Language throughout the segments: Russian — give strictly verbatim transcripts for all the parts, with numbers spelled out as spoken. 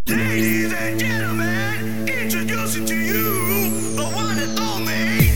Ladies and gentlemen, introducing to you the one and only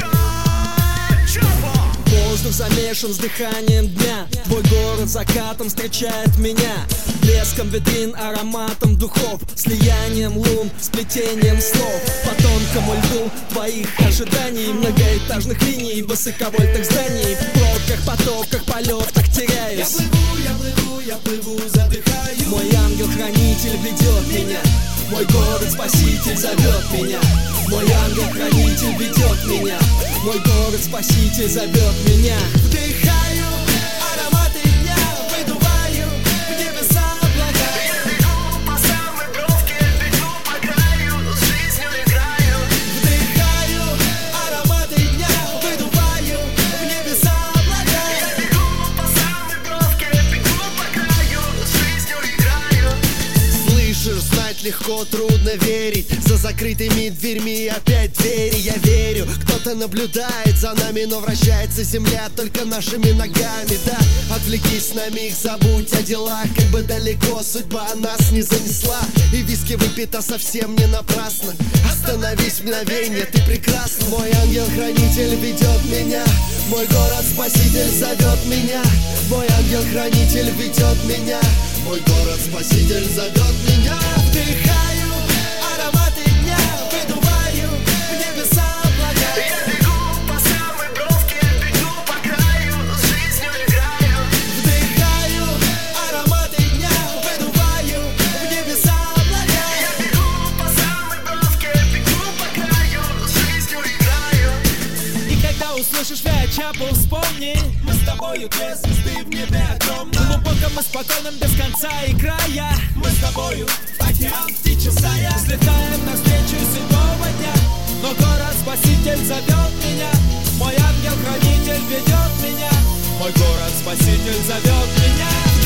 Young Chopper. Воздух замешан с дыханием дня. Твой город закатом встречает меня. Блеском витрин, ароматом духов, слиянием лун, сплетением слов. По тонкому льду твоих ожиданий, многоэтажных линий, высоковольтных зданий. В пробках, потоках, полетах теряюсь. Я плыву, я плыву, я плыву, задыхаюсь. Мой ангел-хранитель ведет меня. Мой город-спаситель зовет меня. Мой ангел-хранитель ведет меня. Мой город-спаситель зовет меня. Вдыхаю ароматы дня, выдуваю в небеса облака. Я бегу по самой бровке, бегу по краю, с жизнью играю. Вдыхаю ароматы дня, выдуваю в небеса облака. Я бегу по самой бровке, бегу по краю, с жизнью играю. Слышишь, знать легко, трудно верить. За закрытыми дверьми опять двери. Я верю, кто-то наблюдает за нами, но вращается земля только нашими ногами. Да, отвлекись на миг, забудь о делах, как бы далеко судьба нас не занесла. И виски выпито совсем не напрасно. Остановись мгновенье, ты прекрасна. Мой ангел-хранитель ведет меня. Мой город-спаситель зовет меня. Мой ангел-хранитель ведет меня. Мой город-спаситель зовет меня. Вдыхаю ароматы дня, выдуваю в небеса облака. Я бегу по самой бровке, бегу по краю, с жизнью играю. Вдыхаю ароматы дня, выдуваю в небеса облака. Я бегу по самой бровке, бегу по краю, с жизнью играю. И когда услышишь Young Chopper, вспомни, мы с тобою две звезды в небе огромном, глубоком и спокойном, без конца и края. Мы с тобою в океан птичья стая, взлетаем навстречу седьмого дня. Но город-спаситель зовет меня. Мой ангел-хранитель ведет меня. Мой город-спаситель зовет меня.